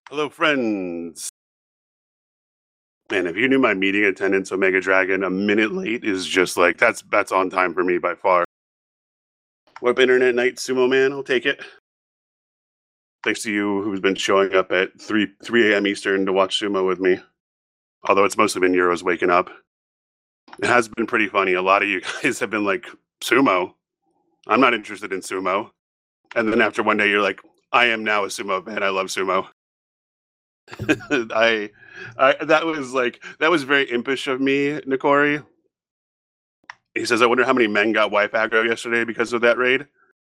Hello, friends. Man, if you knew my meeting attendance, Omega Dragon, a minute late is just like that's on time for me by far. What up, internet night, sumo man? I'll take it. Thanks to you, who's been showing up at three a.m. Eastern to watch sumo with me. Although it's mostly been Euros waking up. It has been pretty funny. A lot of you guys have been like, sumo. I'm not interested in sumo. And then after one day, you're like, I am now a sumo fan. I love sumo. I, that was very impish of me, Nikori. He says, "I wonder how many men got wife aggro yesterday because of that raid."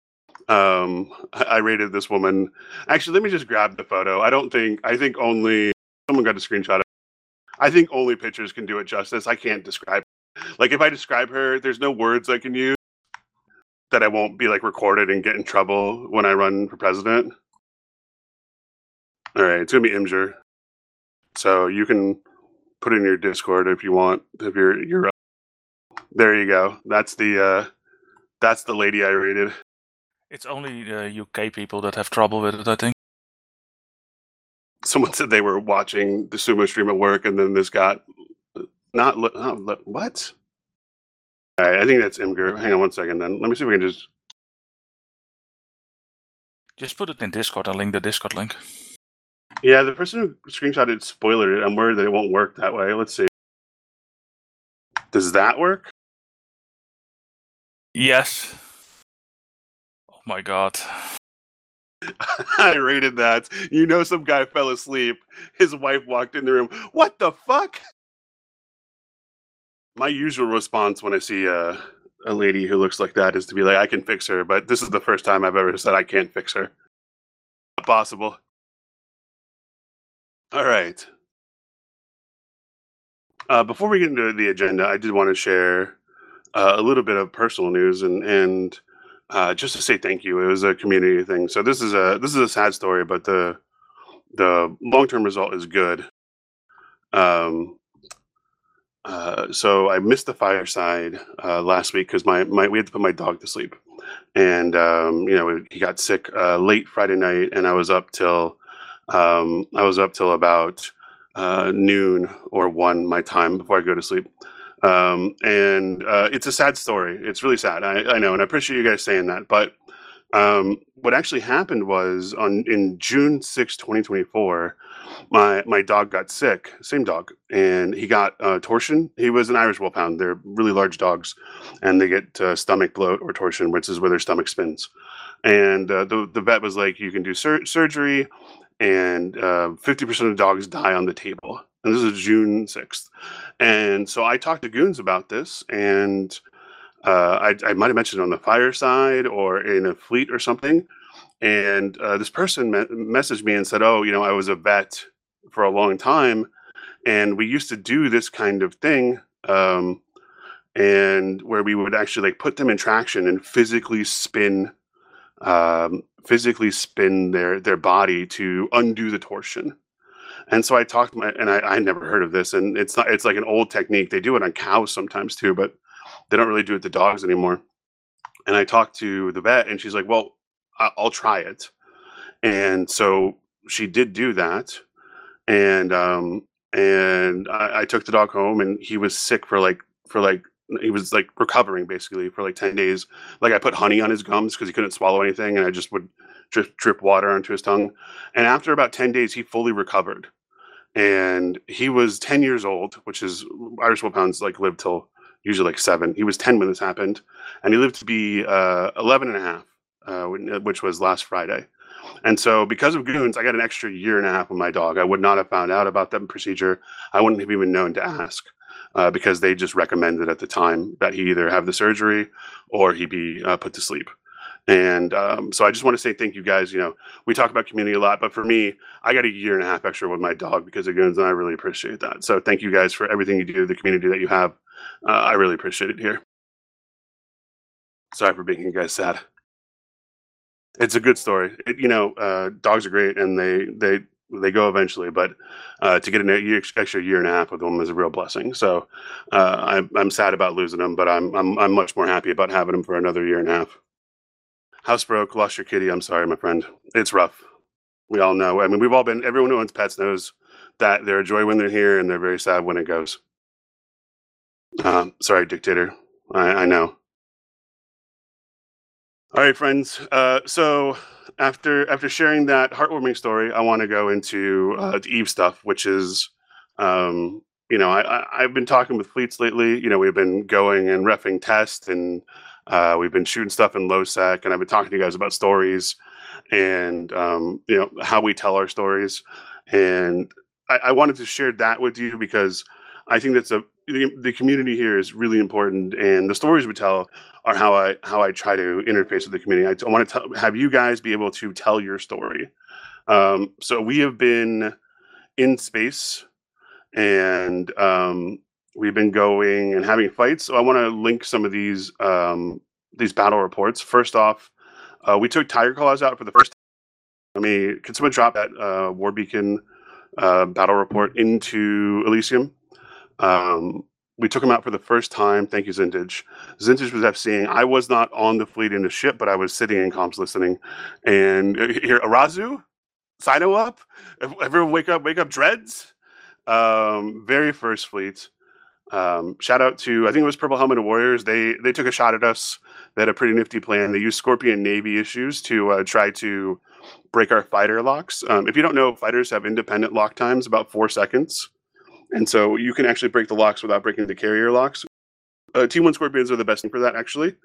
I raided this woman. Actually, let me just grab the photo. I think only someone got a screenshot. I think only pictures can do it justice. I can't describe. Like if I describe her, there's no words I can use that I won't be like recorded and get in trouble when I run for president. All right, it's gonna be Imgur. So you can put it in your Discord if you want. If you're there, you go. That's the lady I raided. It's only the UK people that have trouble with it, I think. Someone said they were watching the sumo stream at work, and then this got not what? All right, I think that's Imgur. Hang on one second, then let me see if we can just put it in Discord and link the Discord link. Yeah, the person who screenshotted spoilered it. I'm worried that it won't work that way. Let's see. Does that work? Yes. Oh my god. I rated that. You know, some guy fell asleep. His wife walked in the room. What the fuck? My usual response when I see a lady who looks like that is to be like, I can fix her. But this is the first time I've ever said I can't fix her. Not possible. All right. Before we get into the agenda, I did want to share a little bit of personal news and just to say thank you. It was a community thing. So this is a sad story, but the long term result is good. So I missed the fireside last week because my we had to put my dog to sleep, and he got sick late Friday night, and I was up till about noon or 1 my time before I go to sleep. And it's a sad story. It's really sad. I know, and I appreciate you guys saying that. But what actually happened was in June 6, 2024, my dog got sick, same dog, and he got torsion. He was an Irish Wolfhound. They're really large dogs, and they get stomach bloat or torsion, which is where their stomach spins. And the vet was like, you can do surgery, and 50% of dogs die on the table. And this is June 6th. And so I talked to Goons about this, and I might have mentioned it on the fireside or in a fleet or something. And this person messaged me and said, "Oh, I was a vet for a long time, and we used to do this kind of thing, and where we would actually like put them in traction and physically spin their body to undo the torsion." And so I talked to I never heard of this, and it's like an old technique. They do it on cows sometimes too, but they don't really do it to dogs anymore. And I talked to the vet, and she's like, "Well, I'll try it." And so she did do that, and I took the dog home, and he was sick for like he was like recovering basically for like 10 days. Like I put honey on his gums because he couldn't swallow anything, and I just would drip water onto his tongue. And after about 10 days, he fully recovered, and he was 10 years old, which is Irish Wolfhounds like live till usually like 7. He was 10 when this happened, and he lived to be 11 and a half, which was last Friday. And so, because of Goons, I got an extra year and a half with my dog. I would not have found out about that procedure. I wouldn't have even known to ask because they just recommended at the time that he either have the surgery or he be put to sleep. And so I just want to say thank you guys. We talk about community a lot, but for me, I got a year and a half extra with my dog because of Goons, and I really appreciate that. So thank you guys for everything you do, the community that you have. I really appreciate it here. Sorry for making you guys sad. It's a good story. Dogs are great, and they go eventually. But to get an extra year and a half with them is a real blessing. So I'm sad about losing them, but I'm much more happy about having them for another year and a half. House broke, lost your kitty. I'm sorry, my friend. It's rough. We all know. I mean, we've all been. Everyone who owns pets knows that they're a joy when they're here, and they're very sad when it goes. Sorry, dictator. I know. All right, friends. So after sharing that heartwarming story, I want to go into the Eve stuff, which is, um, I've been talking with fleets lately. We've been going and refing test, and we've been shooting stuff in low sec, and I've been talking to you guys about stories and how we tell our stories. And I wanted to share that with you because I think the community here is really important, and the stories we tell are how I try to interface with the community. I want to have you guys be able to tell your story. So we have been in space, and we've been going and having fights. So I want to link some of these battle reports. First off, we took Tiger Claws out for the first time. Can someone drop that War Beacon battle report into Elysium? We took him out for the first time. Thank you, Zintage. Zintage was FCing. I was not on the fleet in the ship, but I was sitting in comms listening. And here, Arazu, Sino up. Everyone wake up, Dreads. Very first fleet. Shout out to, I think it was Purple Helmeted Warriors. They took a shot at us. They had a pretty nifty plan. They used Scorpion Navy issues to try to break our fighter locks. If you don't know, fighters have independent lock times, about 4 seconds. And so you can actually break the locks without breaking the carrier locks. T1 Scorpions are the best thing for that, actually.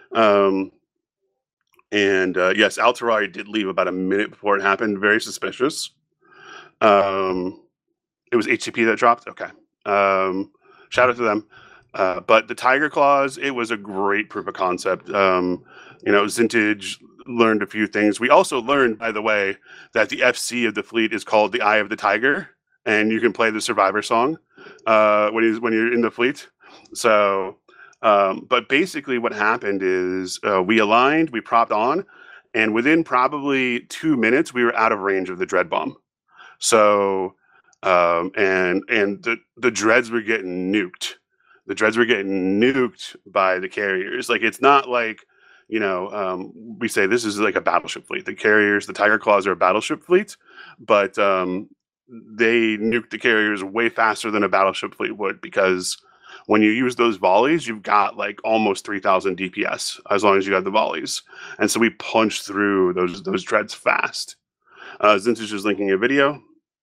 Yes, Alterari did leave about a minute before it happened. Very suspicious. It was HCP that dropped. Okay. Shout out to them. But the Tiger Claws, it was a great proof of concept. Zintage learned a few things. We also learned, by the way, that the FC of the fleet is called the Eye of the Tiger, and you can play the Survivor song when you're in the fleet. So, but basically, what happened is we aligned, we propped on, and within probably 2 minutes, we were out of range of the Dread Bomb. So, and the Dreads were getting nuked. The Dreads were getting nuked by the carriers. Like, it's not like, we say this is like a battleship fleet. The carriers, the Tiger Claws are a battleship fleet, but they nuked the carriers way faster than a battleship fleet would, because when you use those volleys, you've got like almost 3,000 DPS as long as you have the volleys. And so we punched through those Dreads fast. Zintage is linking a video.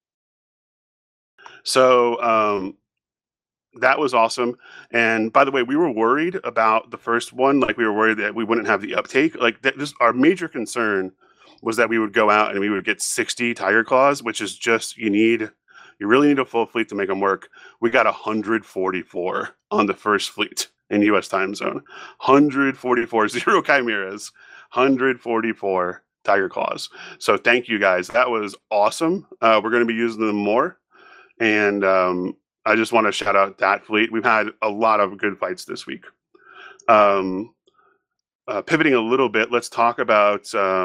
So that was awesome. And by the way, we were worried about the first one. Like, we were worried that we wouldn't have the uptake. Like, our major concern was that we would go out and we would get 60 Tiger Claws, which is just, you really need a full fleet to make them work. We got 144 on the first fleet in US time zone. 144, 0 chimeras, 144 Tiger Claws. So thank you guys. That was awesome. We're going to be using them more. And I just want to shout out that fleet. We've had a lot of good fights this week. Pivoting a little bit, let's talk about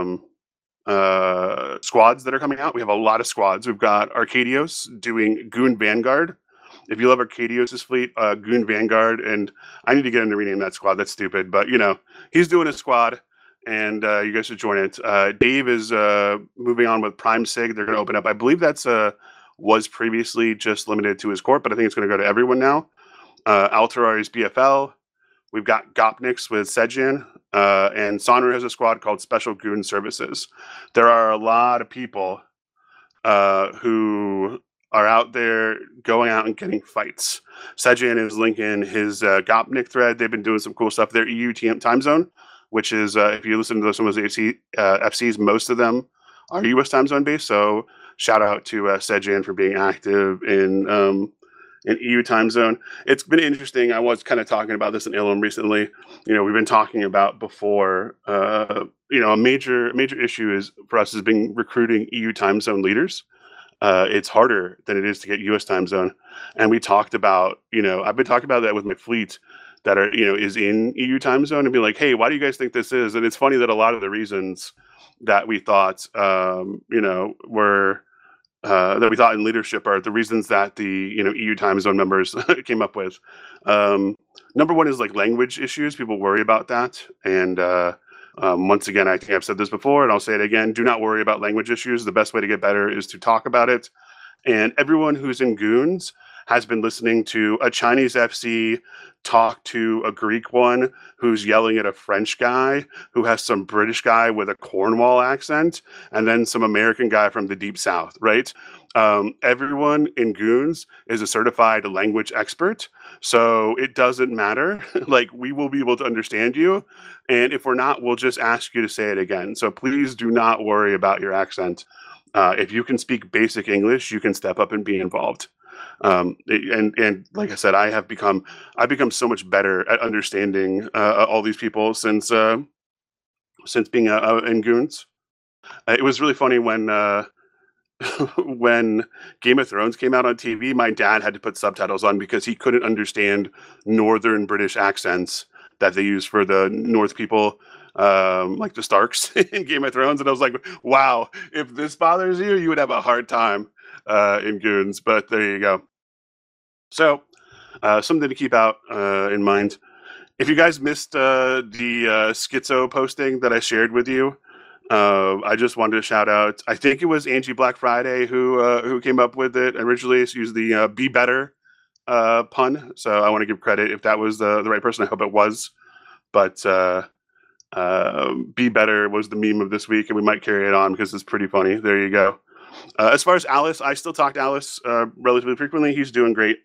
squads that are coming out. We have a lot of squads. We've got Arcadios doing Goon Vanguard. If you love Arcadios' fleet, Goon Vanguard, and I need to get into reading that squad. That's stupid, but he's doing a squad, and you guys should join it. Dave is moving on with Prime Sig. They're going to open up. I believe that's was previously just limited to his corp, but I think it's going to go to everyone now. Alterari's BFL. We've got Gopniks with Sejan, and Sonru has a squad called Special Goon Services. There are a lot of people who are out there going out and getting fights. Sejan is linking his Gopnik thread. They've been doing some cool stuff. They're EU time zone, which is, if you listen to some of those FCs, most of them are US time zone based. So shout out to Sejan for being active in EU time zone. It's been interesting. I was kind of talking about this in Ilum recently. We've been talking about before, a major issue is for us has been recruiting EU time zone leaders. It's harder than it is to get US time zone. And we talked about, I've been talking about that with my fleet that are, is in EU time zone, and be like, hey, why do you guys think this is? And it's funny that a lot of the reasons that we thought, were that we thought in leadership are the reasons that the EU time zone members came up with. Number one is like language issues. People worry about that, and Once again, I think I've said this before, and I'll say it again. Do not worry about language issues. The best way to get better is to talk about it. And everyone who's in Goons has been listening to a Chinese FC talk to a Greek one who's yelling at a French guy who has some British guy with a Cornwall accent, and then some American guy from the Deep South, right? Everyone in Goons is a certified language expert. So it doesn't matter. Like, we will be able to understand you. And if we're not, we'll just ask you to say it again. So please do not worry about your accent. If you can speak basic English, you can step up and be involved. And like I said, I've become so much better at understanding all these people since being in Goons. It was really funny when when Game of Thrones came out on TV. My dad had to put subtitles on because he couldn't understand Northern British accents that they use for the North people, like the Starks in Game of Thrones. And I was like, wow, if this bothers you, you would have a hard time in Goons. But there you go. So, something to keep out in mind. If you guys missed the schizo posting that I shared with you, I just wanted to shout out. I think it was Angie Black Friday who came up with it originally. It's used the "be better" pun, so I want to give credit if that was the right person. I hope it was, but "be better" was the meme of this week, and we might carry it on because it's pretty funny. There you go. As far as Alice, I still talk to Alice relatively frequently. He's doing great.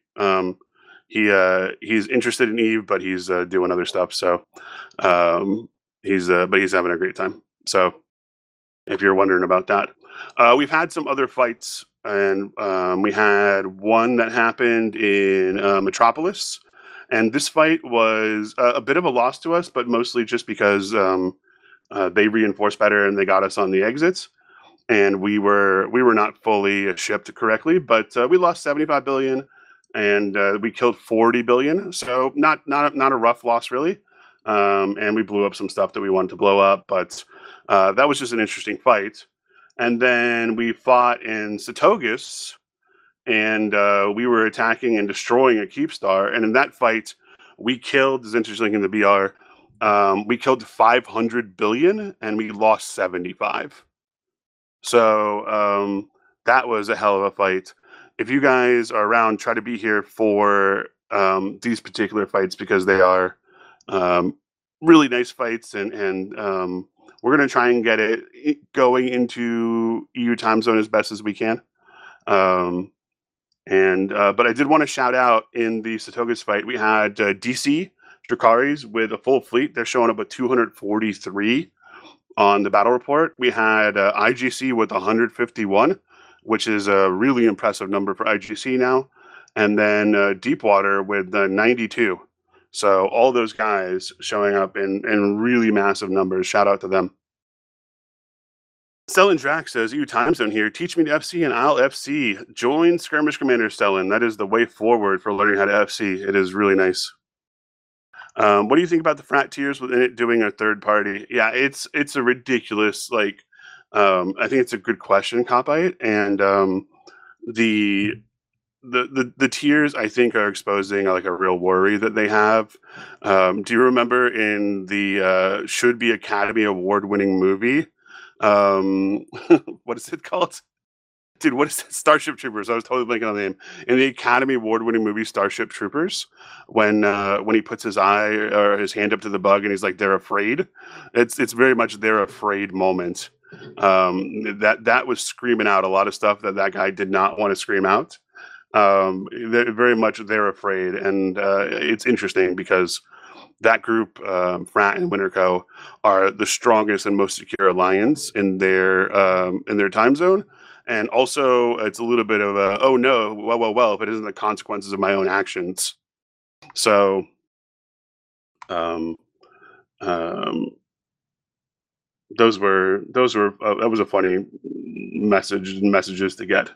He's interested in Eve, but he's doing other stuff. So he's having a great time. So if you're wondering about that, we've had some other fights, and we had one that happened in Metropolis, and this fight was a bit of a loss to us, but mostly just because they reinforced better and they got us on the exits. And we were not fully shipped correctly, but we lost 75 billion, and we killed 40 billion. So not a rough loss really. And we blew up some stuff that we wanted to blow up, but that was just an interesting fight. And then we fought in Satogus, and we were attacking and destroying a Keepstar. And in that fight, we killed. This is interesting in the BR. We killed 500 billion, and we lost 75. So that was a hell of a fight. If you guys are around, try to be here for these particular fights because they are really nice fights, and we're going to try and get it going into EU time zone as best as we can. But I did want to shout out in the Satogas fight, we had DC Drakaris with a full fleet. They're showing up with 243 on the battle report. We had IGC with 151, which is a really impressive number for IGC now. And then Deepwater with 92. So all those guys showing up in really massive numbers. Shout out to them. Stellan Drac says, EU time zone here. Teach me to FC and I'll FC. Join Skirmish Commander, Stellan. That is the way forward for learning how to FC. It is really nice. What do you think about the frat tiers within it doing a third party? Yeah, it's a ridiculous, like, I think it's a good question, Copite. And the tiers, I think, are exposing like a real worry that they have. Do you remember in the should be Academy Award winning movie? What is it called? Dude, what is it? Starship Troopers. I was totally blanking on the name. In the Academy Award-winning movie Starship Troopers, when he puts his eye or his hand up to the bug and he's like, "They're afraid." It's very much "they're afraid" moment. That was screaming out a lot of stuff that guy did not want to scream out. They're very much "they're afraid," and it's interesting because that group, Frat and Winterco, are the strongest and most secure alliance in their time zone. And also, it's a little bit of a, oh no, well, if it isn't the consequences of my own actions. So, those were that was a funny messages to get.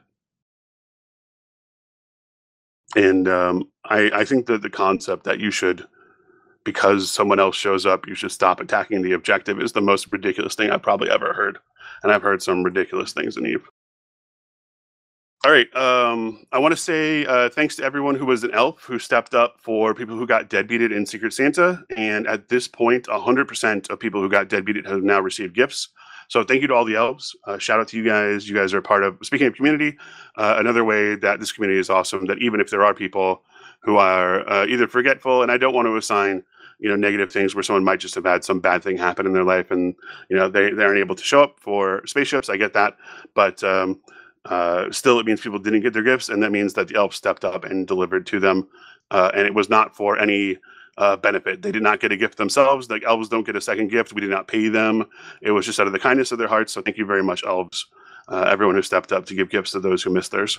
And I think that the concept that you should, because someone else shows up, you should stop attacking the objective is the most ridiculous thing I've probably ever heard. And I've heard some ridiculous things in Eve. All right. I want to say thanks to everyone who was an elf who stepped up for people who got deadbeated in Secret Santa. And at this point, 100% of people who got deadbeated have now received gifts. So thank you to all the elves. Shout out to you guys. You guys are part of, speaking of community, another way that this community is awesome, that even if there are people who are either forgetful, and I don't want to assign, negative things where someone might just have had some bad thing happen in their life and, they aren't able to show up for spaceships. I get that. But, still, it means people didn't get their gifts, and that means that the elf stepped up and delivered to them. And it was not for any benefit. They did not get a gift themselves. The elves don't get a second gift. We did not pay them. It was just out of the kindness of their hearts. So thank you very much, elves, everyone who stepped up to give gifts to those who missed theirs.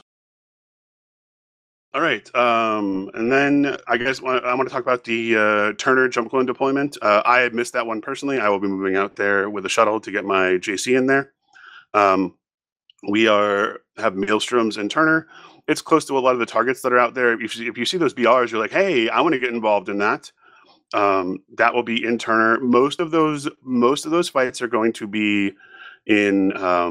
All right. And then I guess I want to talk about the Turner jump clone deployment. I had missed that one personally. I will be moving out there with a shuttle to get my JC in there. Um, we have Maelstroms and Turner. It's close to a lot of the targets that are out there. If you see those BRs, you're like, hey, I want to get involved in that. That will be in Turner. Most of those fights are going to be in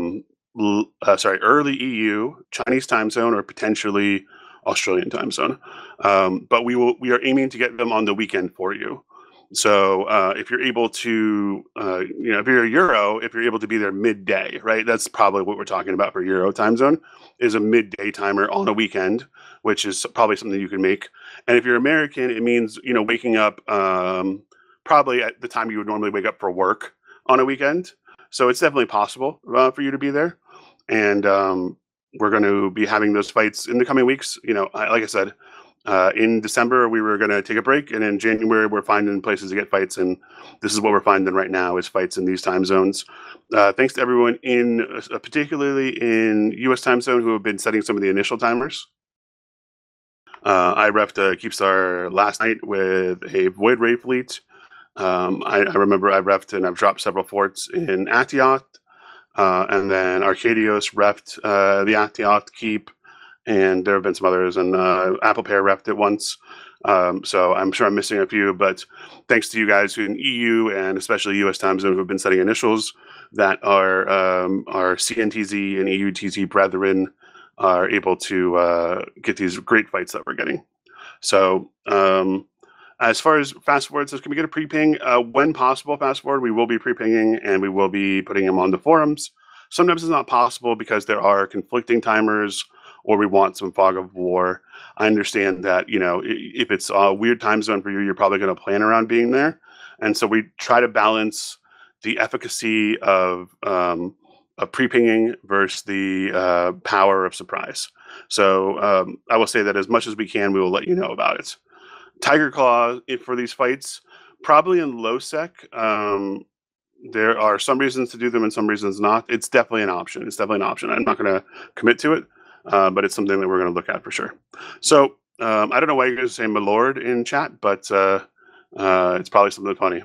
early EU, Chinese time zone, or potentially Australian time zone. But we are aiming to get them on the weekend for you. So if you're able to, if you're a Euro, if you're able to be there midday, right? That's probably what we're talking about for Euro time zone, is a midday timer on a weekend, which is probably something you can make. And if you're American, it means, waking up probably at the time you would normally wake up for work on a weekend. So it's definitely possible for you to be there. And we're going to be having those fights in the coming weeks. Like I said, in December, we were going to take a break, and in January, we're finding places to get fights, and this is what we're finding right now is fights in these time zones. Thanks to everyone particularly in U.S. time zone, who have been setting some of the initial timers. I refed Keepstar last night with a Void Ray fleet. I remember I refed and I've dropped several forts in Atiath, and then Arcadios refed the Atiath keep. And there have been some others, and Apple Pear repped it once. So I'm sure I'm missing a few, but thanks to you guys who in EU and especially US time zone who have been setting initials, that our CNTZ and EUTZ brethren are able to get these great fights that we're getting. So as far as fast forward says, can we get a pre-ping? When possible, fast forward, we will be pre-pinging and we will be putting them on the forums. Sometimes it's not possible because there are conflicting timers, or we want some fog of war. I understand that, if it's a weird time zone for you, you're probably going to plan around being there. And so we try to balance the efficacy of pre-pinging versus the power of surprise. So I will say that as much as we can, we will let you know about it. Tiger Claw for these fights, probably in low sec. There are some reasons to do them and some reasons not. It's definitely an option. I'm not going to commit to it. But it's something that we're going to look at for sure. So I don't know why you guys are saying "my lord" in chat, but it's probably something funny.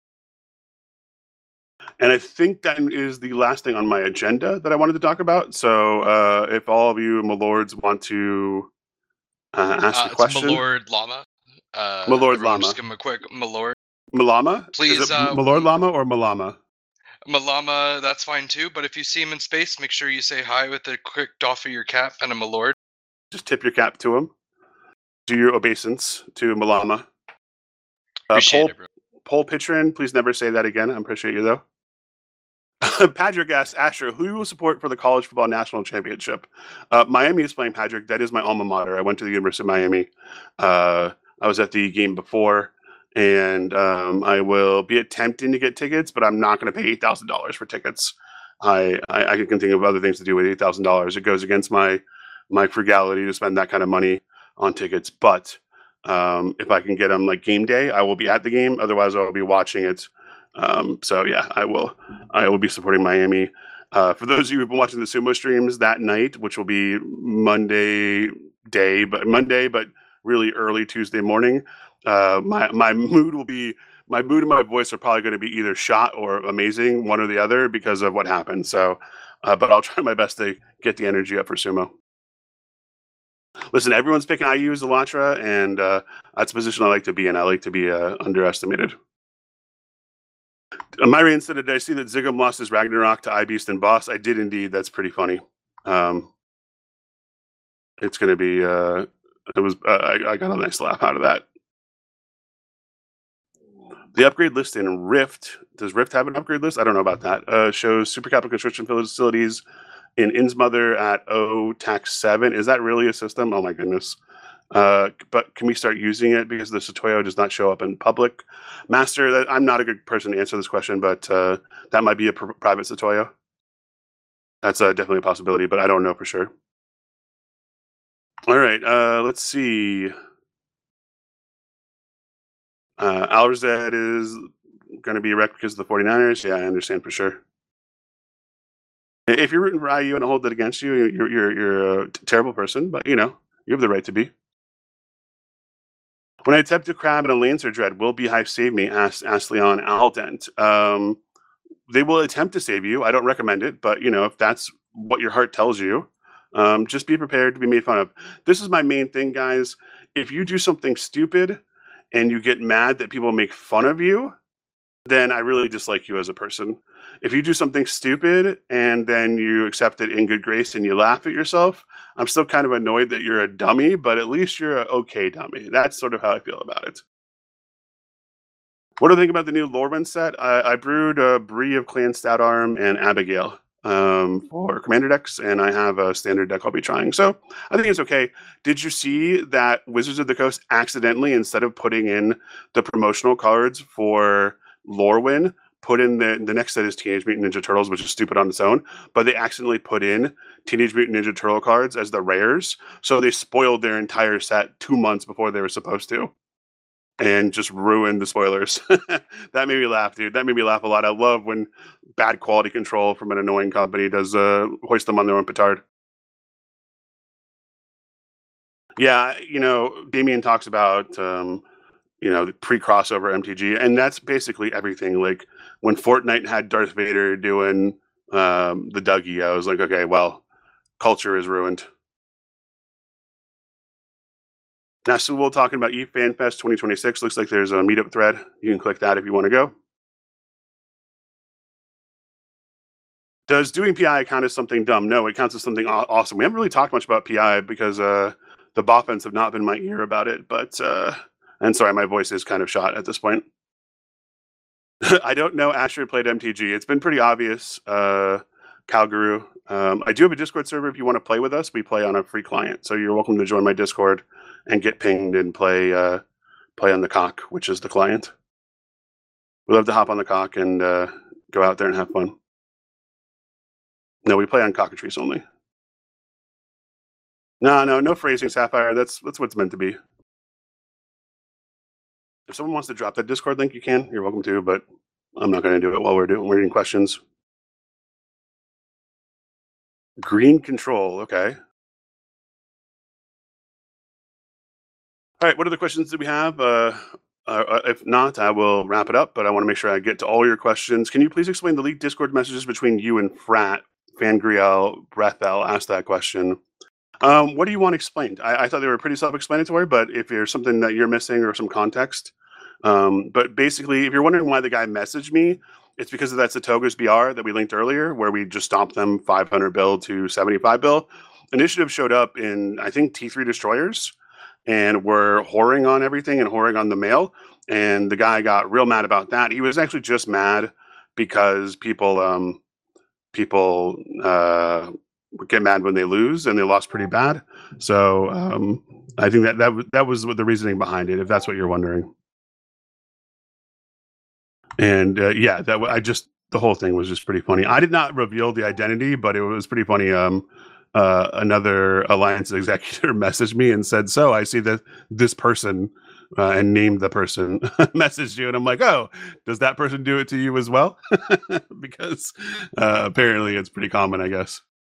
And I think that is the last thing on my agenda that I wanted to talk about. So if all of you, my lords, want to ask a question, my lord Llama. My lord Llama. Just give him a quick my lord. Malama? Please, is it my lord Llama or Malama? Malama, that's fine too, but if you see him in space, make sure you say hi with a quick doff of your cap and a my lord. Just tip your cap to him. Do your obeisance to Malama. Appreciate it, bro. Paul Pitrin, please never say that again. I appreciate you, though. Patrick asks, Asher, who you will support for the College Football National Championship? Miami is playing Patrick. That is my alma mater. I went to the University of Miami. I was at the game before, and I will be attempting to get tickets, but I'm not going to pay $8,000 for tickets. I can think of other things to do with $8,000. It goes against my frugality to spend that kind of money on tickets. But if I can get them like game day, I will be at the game. Otherwise, I will be watching it. So yeah, I will be supporting Miami. For those of you who've been watching the sumo streams that night, which will be Monday, but really early Tuesday morning, my mood and my voice are probably going to be either shot or amazing, one or the other, because of what happened. So, but I'll try my best to get the energy up for sumo. Listen, everyone's picking IU as Elantra, and that's a position I like to be in. I like to be underestimated. Myri instead, did I see that Zigum lost his Ragnarok to iBeast and Boss? I did indeed. That's pretty funny. It's going to be. It was. I got a nice laugh out of that. The upgrade list in Rift. Does Rift have an upgrade list? I don't know about that. Shows super capital construction facilities in Innsmother at tax 7. Is that really a system? Oh my goodness. But can we start using it because the Satoyo does not show up in public? Master, I'm not a good person to answer this question, but that might be a private Satoyo. That's definitely a possibility, but I don't know for sure. All right, let's see. Alrazed is going to be wrecked because of the 49ers. Yeah, I understand for sure. If you're rooting for IU and I hold it against you, you're a terrible person, but you have the right to be. When I attempt to crab in a Lancer Dread, will Beehive save me? Asked Leon Aldent. They will attempt to save you. I don't recommend it, but if that's what your heart tells you, just be prepared to be made fun of. This is my main thing, guys. If you do something stupid and you get mad that people make fun of you, then I really dislike you as a person. If you do something stupid and then you accept it in good grace and you laugh at yourself, I'm still kind of annoyed that you're a dummy, but at least you're an okay dummy. That's sort of how I feel about it. What do I think about the new Lorwyn set? I brewed a Bree of Clan Stoutarm and Abigail for Commander decks, and I have a standard deck I'll be trying. So I think it's okay. Did you see that Wizards of the Coast accidentally, instead of putting in the promotional cards for Lorwyn, put in the next set is Teenage Mutant Ninja Turtles, which is stupid on its own, but they accidentally put in Teenage Mutant Ninja Turtle cards as the rares, so they spoiled their entire set 2 months before they were supposed to, and just ruined the spoilers. That made me laugh, dude. That made me laugh a lot. I love when bad quality control from an annoying company does hoist them on their own petard. Yeah, Damien talks about the pre-crossover MTG, and that's basically everything. Like when Fortnite had Darth Vader doing the Dougie, I was like, okay, well, culture is ruined. Now, so we're talking about eFanFest 2026. Looks like there's a meetup thread. You can click that if you want to go. Does doing PI count as something dumb? No, it counts as something awesome. We haven't really talked much about PI because the Boffins have not been my ear about it, but and sorry, my voice is kind of shot at this point. I don't know Asher played MTG. It's been pretty obvious, Calguru. I do have a Discord server if you want to play with us. We play on a free client, so you're welcome to join my Discord and get pinged and play on the cock, which is the client. We love to hop on the cock and go out there and have fun. No, we play on cockatrice only. No phrasing, Sapphire. That's what it's meant to be. If someone wants to drop that Discord link, you can. You're welcome to, but I'm not going to do it while we're reading questions. Green control, okay. All right, what other questions do we have? If not, I will wrap it up, but I want to make sure I get to all your questions. Can you please explain the leaked Discord messages between you and Frat? Fangriel Brethel asked that question. What do you want explained? I thought they were pretty self-explanatory, but if there's something that you're missing or some context. But basically, if you're wondering why the guy messaged me, it's because of that Satoga's BR that we linked earlier, where we just stomped them 500 bill to 75 bill. Initiative showed up in, I think, T3 Destroyers, and were whoring on everything and whoring on the mail. And the guy got real mad about that. He was actually just mad because people get mad when they lose, and they lost pretty bad. So I think that was what the reasoning behind it, if that's what you're wondering. And yeah, the whole thing was just pretty funny. I did not reveal the identity, but it was pretty funny. Another Alliance executive messaged me and said, "So I see that this person," and named the person, messaged you, and I'm like, "Oh, does that person do it to you as well?" Because apparently it's pretty common, I guess.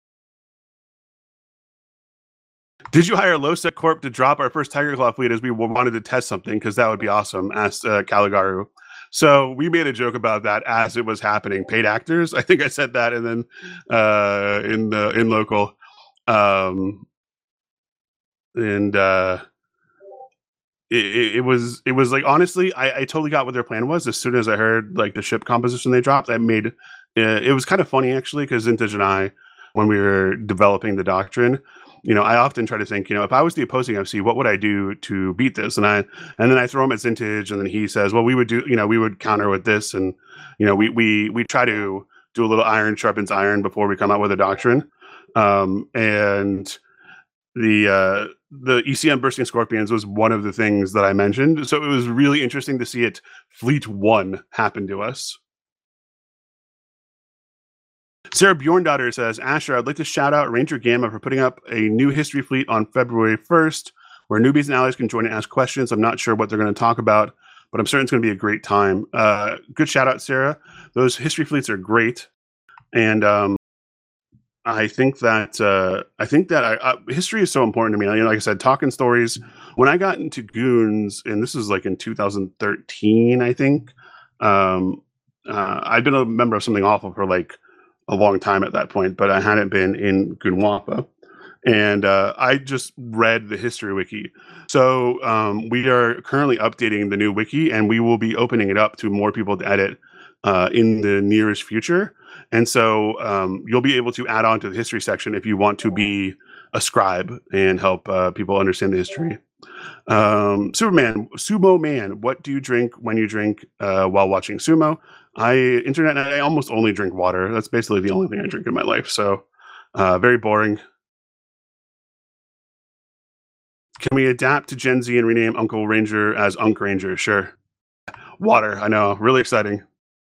Did you hire Losec Corp to drop our first Tiger Claw fleet as we wanted to test something? Because that would be awesome, asked Caligaru. So we made a joke about that as it was happening. Paid actors, I think I said that, and then in local, it was like, honestly, I totally got what their plan was. As soon as I heard like the ship composition they dropped, that made it was kind of funny actually, because Vintage and I, when we were developing the doctrine, I often try to think, if I was the opposing FC, what would I do to beat this? And then I throw him at Zintage, and then he says, well, we would counter with this, and we try to do a little iron sharpens iron before we come out with a doctrine. And the ECM Bursting Scorpions was one of the things that I mentioned. So it was really interesting to see it Fleet 1 happen to us. Sarah Bjorndaughter says, Asher, I'd like to shout out Ranger Gamma for putting up a new history fleet on February 1st, where newbies and allies can join and ask questions. I'm not sure what they're going to talk about, but I'm certain it's going to be a great time. Good shout out, Sarah. Those history fleets are great. And I think that history is so important to me. Like I said, talking stories. When I got into Goons, and this is like in 2013, I think, I'd been a member of Something Awful for like a long time at that point, but I hadn't been in Gunwapa. And I just read the history wiki. So we are currently updating the new wiki, and we will be opening it up to more people to edit in the nearest future. And so you'll be able to add on to the history section if you want to be a scribe and help people understand the history. Sumo Man, what do you drink when you drink while watching sumo? I almost only drink water. That's basically the only thing I drink in my life. So very boring. Can we adapt to Gen Z and rename Uncle Ranger as Unk Ranger? Sure. Water, I know. Really exciting.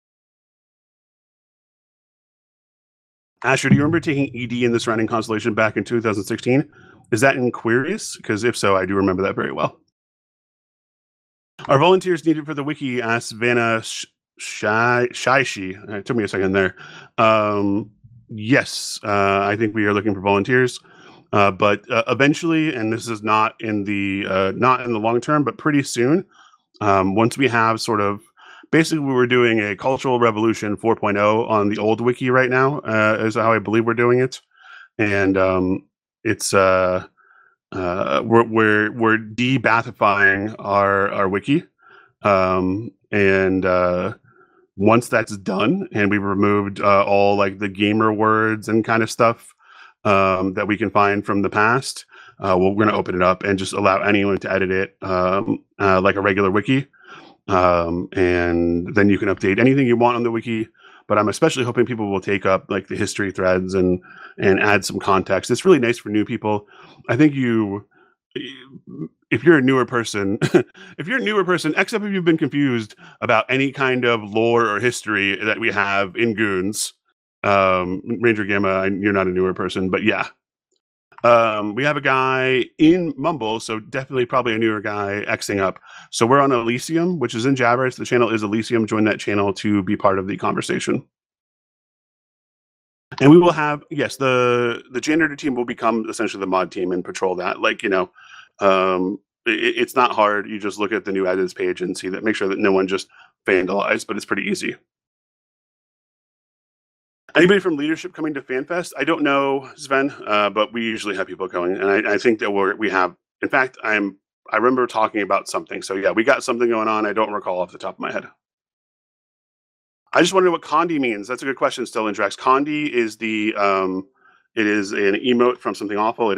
Asher, do you remember taking ED in the surrounding constellation back in 2016? Is that in Quirius? Because if so, I do remember that very well. Are volunteers needed for the wiki? Asked Vanna Shaishi. It took me a second there. Yes, I think we are looking for volunteers. But eventually, and this is not in the long term, but pretty soon, once we have sort of basically we're doing a cultural revolution 4.0 on the old wiki right now, is how I believe we're doing it, and it's we're debathifying our wiki, and once that's done and we've removed all like the gamer words and kind of stuff that we can find from the past, we're going to open it up and just allow anyone to edit it like a regular wiki. And then you can update anything you want on the wiki, but I'm especially hoping people will take up like the history threads and add some context. It's really nice for new people. I think if you're a newer person, except if you've been confused about any kind of lore or history that we have in Goons, Ranger Gamma, you're not a newer person, but yeah. We have a guy in Mumble, so definitely probably a newer guy Xing up. So we're on Elysium, which is in Jabberus. The channel is Elysium. Join that channel to be part of the conversation. And we will have, yes, the janitor team will become essentially the mod team and patrol that. Like, it's not hard. You just look at the new edits page and see that, make sure that no one just vandalized, but it's pretty easy. Anybody from leadership coming to FanFest? I don't know, Sven, but we usually have people going, and I think that we have. In fact, I remember talking about something. So yeah, we got something going on. I don't recall off the top of my head. I just wondered what Condi means. That's a good question, still in Drax. Condi is it is an emote from Something Awful.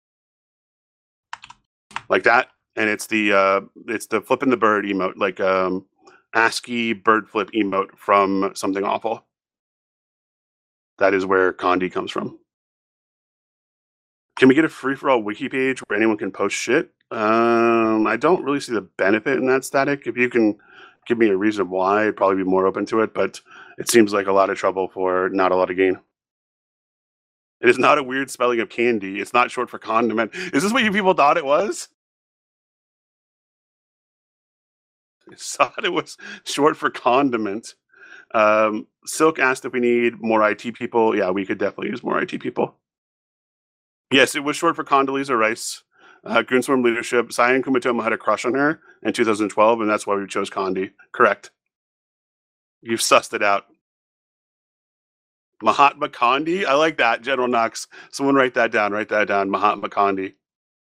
Like that, and it's the flipping the bird emote, like ASCII bird flip emote from Something Awful. That is where Condi comes from. Can we get a free-for-all wiki page where anyone can post shit? I don't really see the benefit in that static. If you can give me a reason why, I'd probably be more open to it, but it seems like a lot of trouble for not a lot of gain. It is not a weird spelling of candy. It's not short for condiment. Is this what you people thought it was? I thought it was short for condiment. Silk asked if we need more IT people. Yeah, we could definitely use more IT people. Yes, it was short for Condoleezza Rice. Goonswarm leadership. Cyan Kumatoma had a crush on her in 2012, and that's why we chose Condi. Correct. You've sussed it out. Mahatma Condi? I like that, General Knox. Someone write that down. Write that down. Mahatma Condi.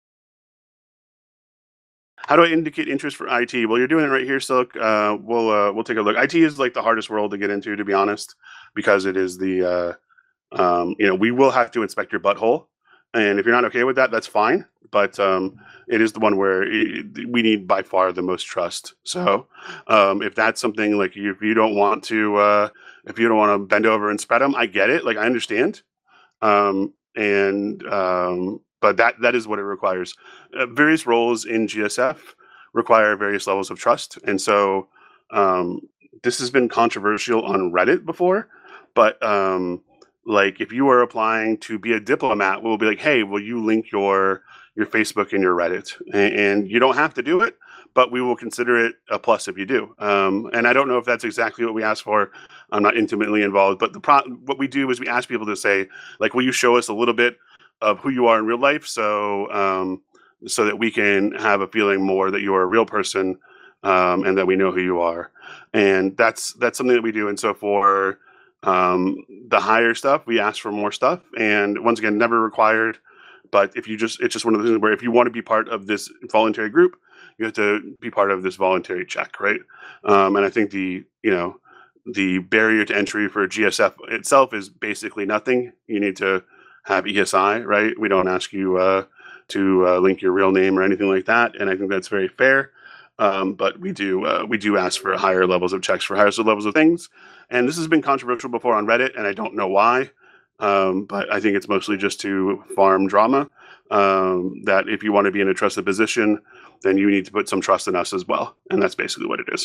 How do I indicate interest for IT? Well, you're doing it right here, Silk. We'll take a look. IT is like the hardest world to get into, to be honest, because it is the we will have to inspect your butthole, And if you're not okay with that, that's fine. But it is the one where we need by far the most trust. So if that's something like if you don't want to bend over and spread them, I get it. Like I understand. But that is what it requires. Various roles in GSF require various levels of trust, and so this has been controversial on Reddit before. But like if you are applying to be a diplomat, we'll be like, hey, will you link your Facebook and your Reddit? And you don't have to do it, but we will consider it a plus if you do. And I don't know if that's exactly what we asked for. I'm not intimately involved, but what we do is we ask people to say, like, will you show us a little bit of who you are in real life, so so that we can have a feeling more that you are a real person, and that we know who you are. And that's something that we do. And so for the higher stuff, we ask for more stuff. And once again, never required. But if it's just one of the things where if you want to be part of this voluntary group, you have to be part of this voluntary check, right? And I think the barrier to entry for GSF itself is basically nothing. You need to have ESI, right? We don't ask you to link your real name or anything like that, and I think that's very fair. But we do ask for higher levels of checks for higher levels of things, and this has been controversial before on Reddit, and I don't know why. But I think it's mostly just to farm drama. That if you want to be in a trusted position, then you need to put some trust in us as well, and that's basically what it is.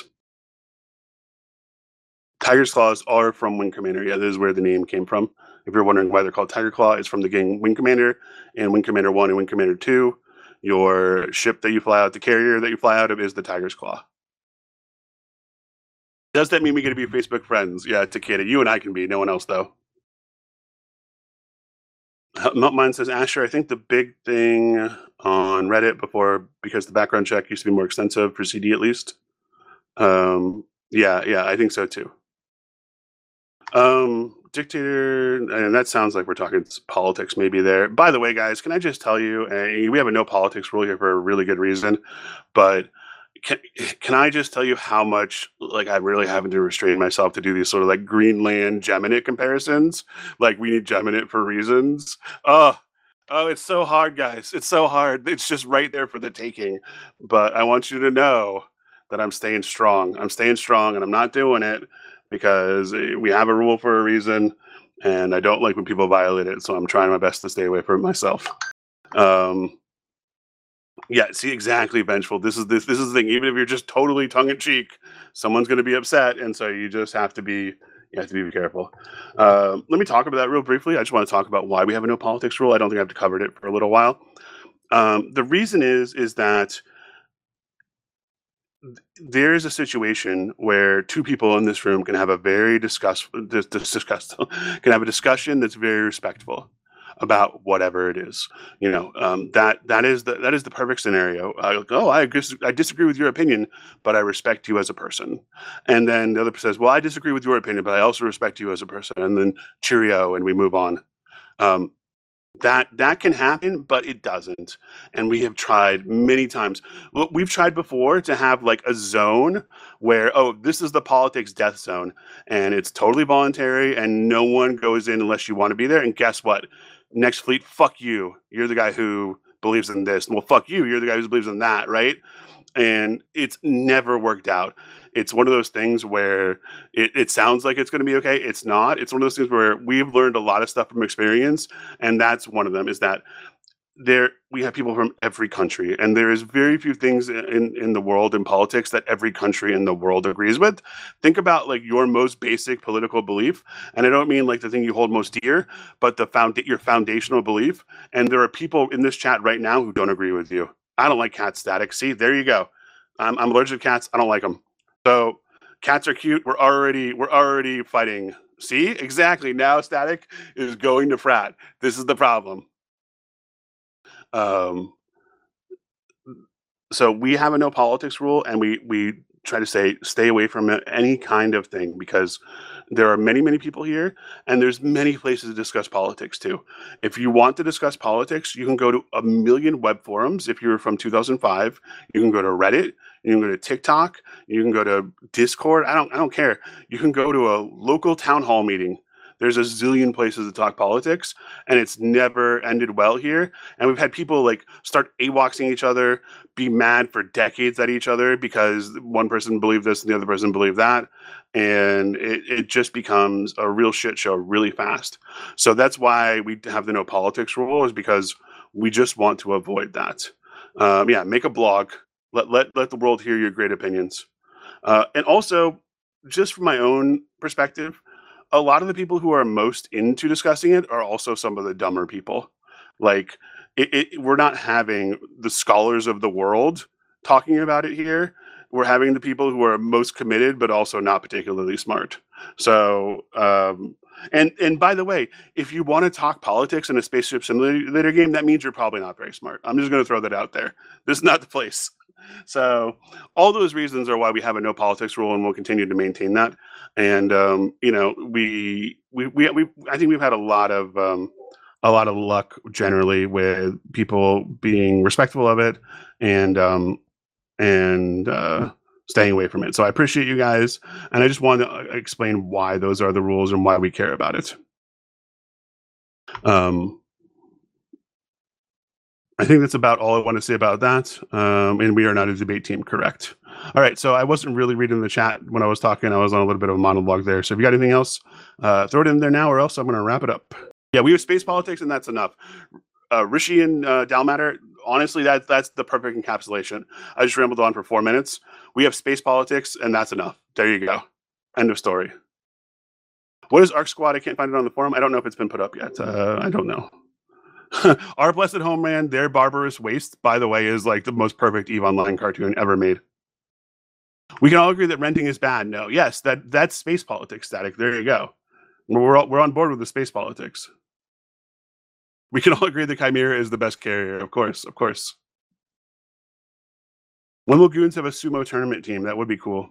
Tiger's Claws are from Wing Commander. Yeah, this is where the name came from. If you're wondering why they're called Tiger Claw, it's from the game Wing Commander and Wing Commander 1 and Wing Commander 2. Your ship that you fly out, the carrier that you fly out of, is the Tiger's Claw. Does that mean we get to be Facebook friends? Yeah, Takeda. You and I can be. No one else, though. Mine says, Asher, I think the big thing on Reddit before, because the background check used to be more extensive, for CD at least. Yeah, I think so too. Dictator, and that sounds like we're talking politics maybe there. By the way, guys, can I just tell you, we have a no politics rule here for a really good reason, but can I just tell you how much like I'm really having to restrain myself to do these sort of like Greenland Geminate comparisons? Like we need Geminate for reasons. Oh, it's so hard, guys. It's so hard. It's just right there for the taking. But I want you to know that I'm staying strong. I'm staying strong, and I'm not doing it because we have a rule for a reason, and I don't like when people violate it. So I'm trying my best to stay away from it myself. Yeah, see, exactly, Vengeful. This is the thing. Even if you're just totally tongue in cheek, someone's going to be upset, and so you just have to be careful. Let me talk about that real briefly. I just want to talk about why we have a no politics rule. I don't think I've covered it for a little while. The reason is that there is a situation where two people in this room can have a very can have a discussion that's very respectful about whatever it is. That is the perfect scenario. I disagree with your opinion, but I respect you as a person. And then the other person says, well, I disagree with your opinion, but I also respect you as a person. And then cheerio, and we move on. That can happen, but it doesn't. And we have tried many times. We've tried before to have like a zone where, this is the politics death zone, and it's totally voluntary, and no one goes in unless you want to be there. And guess what? Next fleet, fuck you. You're the guy who believes in this. Well, fuck you. You're the guy who believes in that, right? And it's never worked out. It's one of those things where it sounds like it's going to be okay. It's not. It's one of those things where we've learned a lot of stuff from experience, and that's one of them. Is that we have people from every country, and there is very few things in the world in politics that every country in the world agrees with. Think about like your most basic political belief, and I don't mean like the thing you hold most dear, but your foundational belief. And there are people in this chat right now who don't agree with you. I don't like cat static. See, there you go. I'm allergic to cats. I don't like them. So cats are cute. We're already fighting. See, exactly. Now Static is going to frat. This is the problem. So we have a no politics rule, and we try to stay away from any kind of thing, because there are many people here, and there's many places to discuss politics too. If you want to discuss politics, you can go to a million web forums. If you're from 2005, you can go to Reddit, you can go to TikTok, you can go to Discord. I don't care. You can go to a local town hall meeting. There's a zillion places to talk politics, and it's never ended well here. And we've had people like start AWOXing each other, be mad for decades at each other because one person believed this and the other person believed that. And it just becomes a real shit show really fast. So that's why we have the no politics rule, is because we just want to avoid that. Yeah, make a blog. Let the world hear your great opinions. And also, just from my own perspective, a lot of the people who are most into discussing it are also some of the dumber people. Like, we're not having the scholars of the world talking about it here. We're having the people who are most committed, but also not particularly smart. So, and by the way, if you want to talk politics in a spaceship simulator game, that means you're probably not very smart. I'm just going to throw that out there. This is not the place. So all those reasons are why we have a no politics rule, and we'll continue to maintain that. And you know, I think we've had a lot of luck generally with people being respectful of it and staying away from it. So I appreciate you guys, and I just wanted to explain why those are the rules and why we care about it. I think that's about all I want to say about that. And we are not a debate team, correct? All right, so I wasn't really reading the chat when I was talking. I was on a little bit of a monologue there. So if you got anything else, throw it in there now, or else I'm going to wrap it up. Yeah, we have space politics, and that's enough. Rishi and Dalmatter, honestly, that's the perfect encapsulation. I just rambled on for 4 minutes. We have space politics, and that's enough. There you go. End of story. What is Arc Squad? I can't find it on the forum. I don't know if it's been put up yet. I don't know. Our Blessed Homeland, Their Barbarous Waste, by the way, is like the most perfect EVE Online cartoon ever made. We can all agree that renting is bad. No, yes, that's space politics, Static. There you go. We're on board with the space politics. We can all agree that Chimera is the best carrier, of course, of course. When will Goons have a sumo tournament team? That would be cool.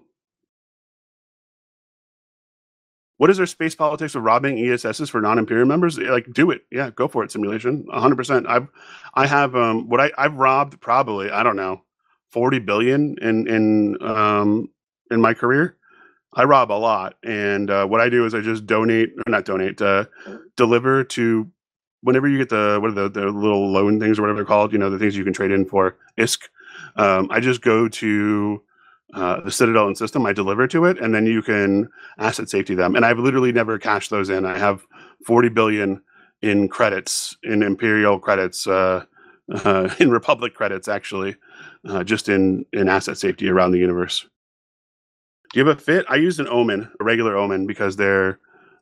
What is our space politics of robbing ESSs for non-Imperial members? Like, do it. Yeah, go for it, simulation. 100%. I've robbed probably, I don't know, 40 billion in my career. I rob a lot, and what I do is I just deliver to whenever you get the little loan things or whatever they're called, you know, the things you can trade in for ISK. I just go to the Citadel and system, I deliver to it, and then you can asset safety them. And I've literally never cashed those in. I have 40 billion in credits, in Imperial credits, in Republic credits, actually, just in asset safety around the universe. Do you have a fit? I use an Omen, a regular Omen, because they're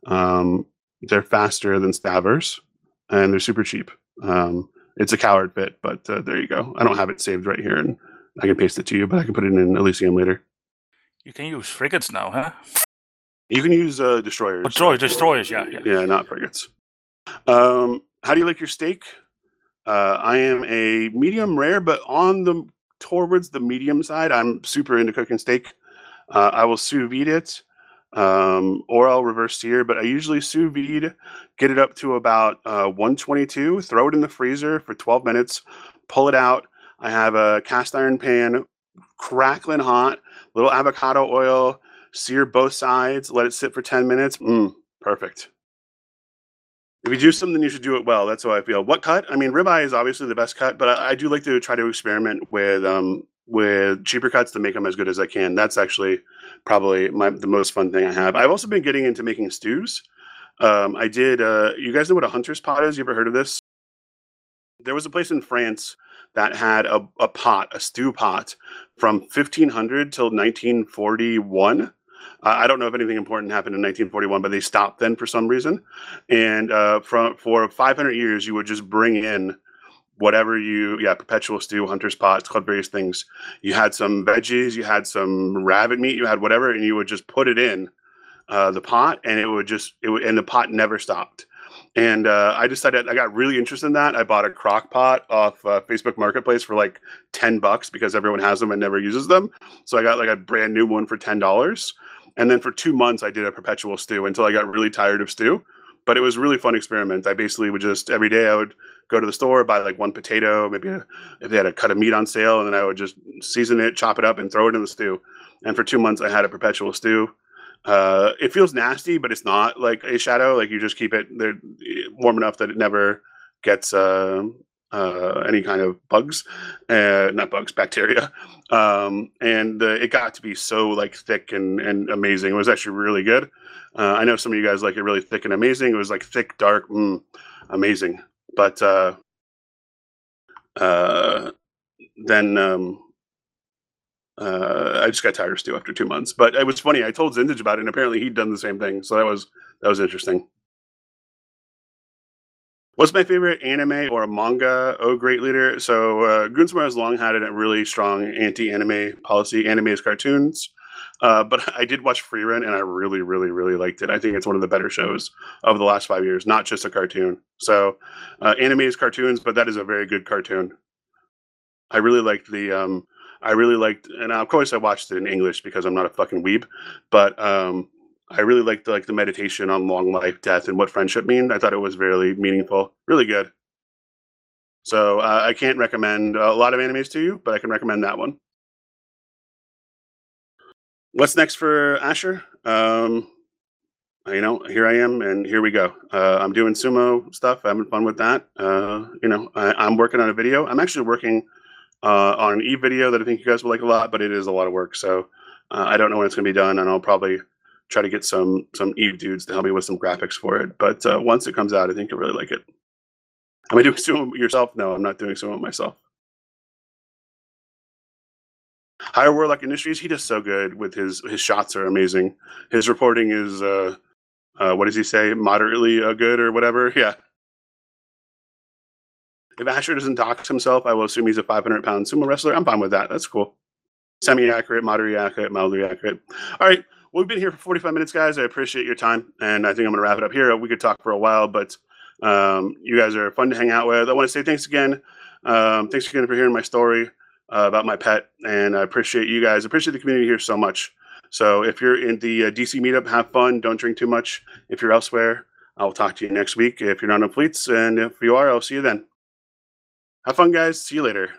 faster than Stavers, and they're super cheap. It's a coward fit, but there you go. I don't have it saved right here, and I can paste it to you, but I can put it in Elysium later. You can use frigates now, huh? You can use destroyers. Destroyers, yeah. Yeah, not frigates. How do you like your steak? I am a medium rare, but towards the medium side. I'm super into cooking steak. I will sous vide it, or I'll reverse sear, but I usually sous vide, get it up to about 122, throw it in the freezer for 12 minutes, pull it out. I have a cast iron pan, crackling hot, little avocado oil, sear both sides, let it sit for 10 minutes. Perfect. If you do something, you should do it well. That's how I feel. What cut? I mean, ribeye is obviously the best cut, but I do like to try to experiment with cheaper cuts to make them as good as I can. That's actually probably the most fun thing I have. I've also been getting into making stews. I did. You guys know what a hunter's pot is? You ever heard of this? There was a place in France that had a stew pot from 1500 till 1941. I don't know if anything important happened in 1941, but they stopped then for some reason. And for 500 years, you would just bring in whatever perpetual stew, hunter's pots, club-based things. You had some veggies, you had some rabbit meat, you had whatever, and you would just put it in the pot, and and the pot never stopped. And I decided, I got really interested in that. I bought a crock pot off Facebook Marketplace for like $10 because everyone has them and never uses them. So I got like a brand new one for $10. And then for 2 months, I did a perpetual stew until I got really tired of stew. But it was a really fun experiment. I basically would just, every day I would go to the store, buy like one potato, maybe if they had a cut of meat on sale, and then I would just season it, chop it up, and throw it in the stew. And for 2 months, I had a perpetual stew. It feels nasty, but it's not like a shadow. Like you just keep it there warm enough that it never gets any kind of bugs, not bugs, bacteria. And it got to be so like thick and amazing. It was actually really good. I know some of you guys like it really thick and amazing. It was like thick, dark, amazing. But then I just got tired of stew after 2 months. But it was funny. I told Zintage about it, and apparently he'd done the same thing. So that was interesting. What's my favorite anime or manga? Oh, great leader. So Gunsmoke has long had a really strong anti-anime policy. Anime is cartoons. But I did watch Frieren, and I really, really, really liked it. I think it's one of the better shows of the last 5 years, not just a cartoon. So anime is cartoons, but that is a very good cartoon. I really liked and of course I watched it in English because I'm not a fucking weeb, but I really liked the meditation on long life, death, and what friendship mean. I thought it was really meaningful, really good. So I can't recommend a lot of animes to you, but I can recommend that one. What's next for Asher? Here I am, and here we go. I'm doing sumo stuff, having fun with that. I'm working on a video. I'm actually working on an Eve video that I think you guys will like a lot, but it is a lot of work. So I don't know when it's going to be done, and I'll probably try to get some Eve dudes to help me with some graphics for it. But once it comes out, I think you'll really like it. Am I doing sumo yourself? No, I'm not doing sumo myself. Higher Warlock Industries, he does so good with his shots are amazing. His reporting is what does he say? Moderately good or whatever. Yeah. If Asher doesn't dox himself, I will assume he's a 500-pound sumo wrestler. I'm fine with that. That's cool. Semi-accurate, moderately accurate, mildly accurate. All right. Well, we've been here for 45 minutes, guys. I appreciate your time, and I think I'm going to wrap it up here. We could talk for a while, but you guys are fun to hang out with. I want to say thanks again. Thanks again for hearing my story about my pet, and I appreciate you guys. I appreciate the community here so much. So if you're in the DC meetup, have fun. Don't drink too much. If you're elsewhere, I'll talk to you next week if you're not on Fleets, and if you are, I'll see you then. Have fun, guys. See you later.